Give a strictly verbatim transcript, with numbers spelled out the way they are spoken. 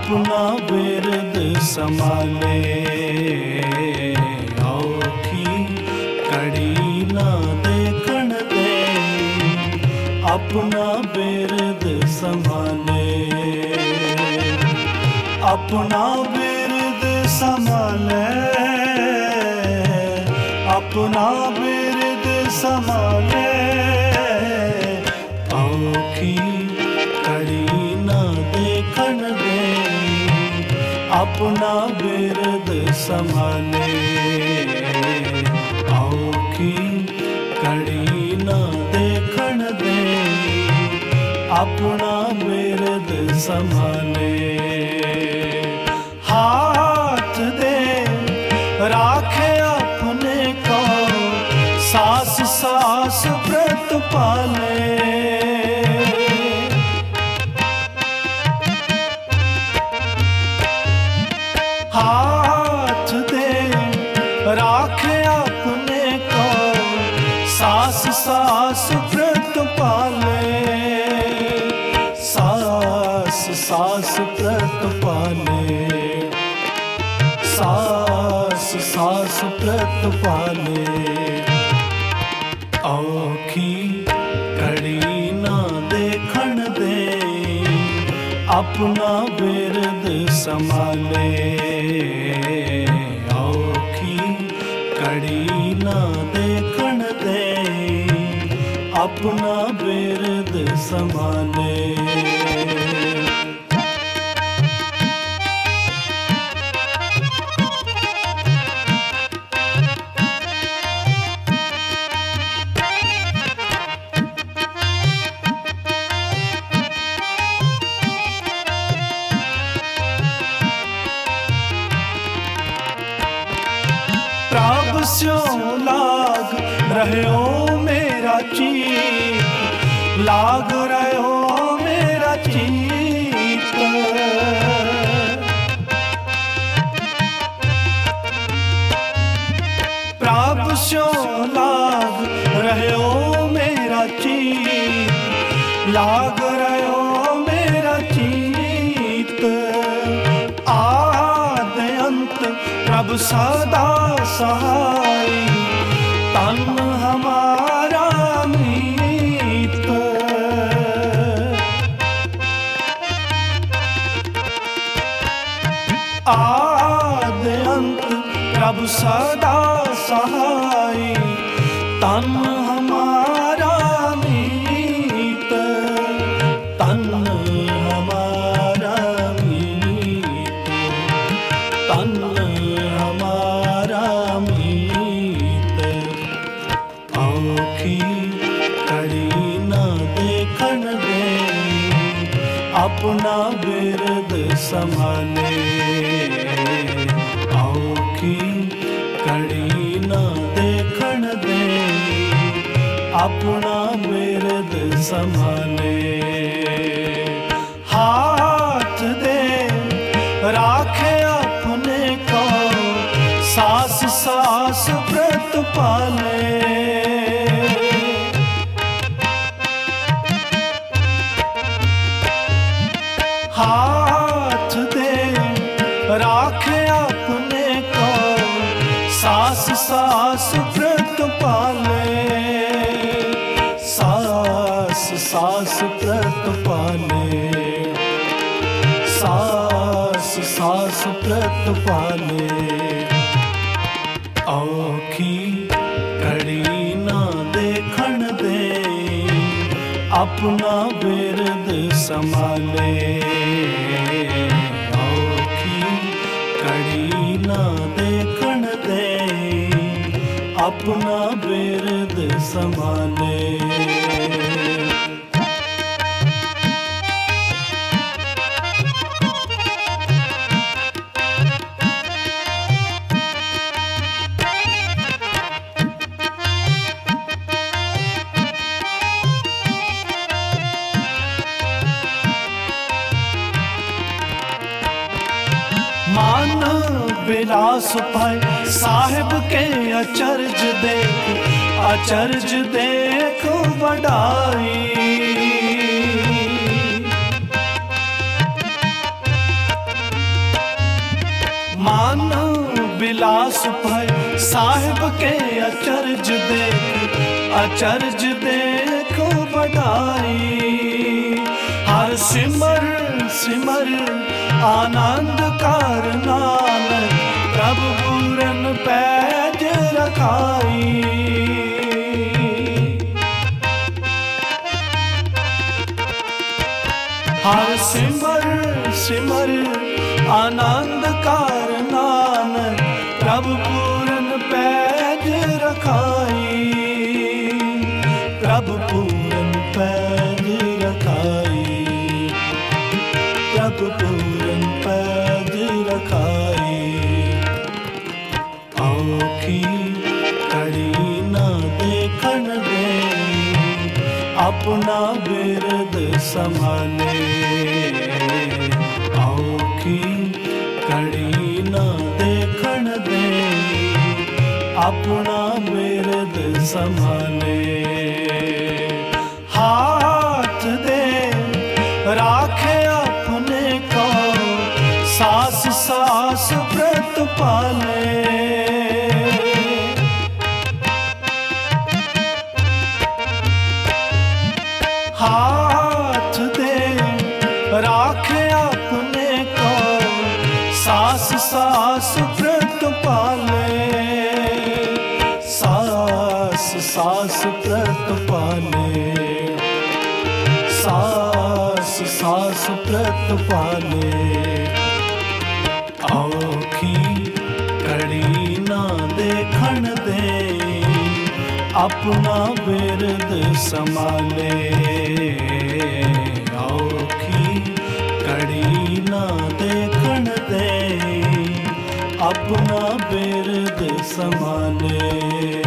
अपना बिरद संभाले, औखी कड़ी ना देखण दे, अपना बिरद संभाले, अपना बिरद संभाले, अपना बिरद संभाले, औखी कड़ी ना देखण दे, अपना बिरद संभाले, औखी कड़ी ना देखण दे, अपना बिरद संभाले। हाथ दे राखे अपने को, सास सास व्रत पाले, हाथ दे राखे अपने को, सास सास व्रत पाले, सास सास व्रत पाले, सास सास व्रत पाले, औखी कड़ी ना देखण दे, अपना बिरद संभाले, औखी कड़ी ना देखण दे, अपना बिरद संभाले। प्रभ स्यों लाग रह्यो मेरा चीत, लाग रह्यो मेरा चीत, प्रभ स्यों लाग रह्यो मेरा चीत, लाग रह्यो मेरा चीत, आद अंत प्रभ सदा सहाय, तन हमारा मीत, आद अंत प्रभ सदा सहाय, तन हमारा मीत, तन हमारा मीत, तन हमारा मीत, औखी कड़ी ना देखण दे, अपना बिरद संभाले, औखी कड़ी ना देखण दे, अपना बिरद संभाले। हाथ दे राखे अपने को, सास सास व्रत पाले, हाथ दे राखे अपने को, सास सास व्रत पाले, सास सास व्रत पाले, सास सास व्रत पाले, औखी कड़ी ना देखण दे, अपना बिरद संभाले, औखी कड़ी ना देखण दे, अपना बिरद संभाले। मान विलास पाए साहिब के अचरज देख, अचरज देख बढ़ाई, बिलास भय साहिब के अचरज देख अचरज देखो बढ़ाई। हर सिमर सिमर आनंद कर नानक प्रभु पूरन पैज रखाई। हर सिमर सिमर आनंद कर नानक प्रभु पूरन पैज रखाई। प्रभु पूरन पैज रखाई। प्रभु पूरन पैज रखाई। औखी कड़ी ना देखन दे अपना बिरद संभाले। औखी कड़ी ना देखन दे अपना बिरद संभाले। हाथ दे राखे अपने को सास सास व्रत पाले। हाथ दे राखे अपने को सास सास व्रत पाले। सास सास व्रत पाले। सास सास व्रत पाले। औखी कड़ी ना देखन दे अपना बिरद संभाले। औखी कड़ी ना देखन दे अपना बिरद संभाले।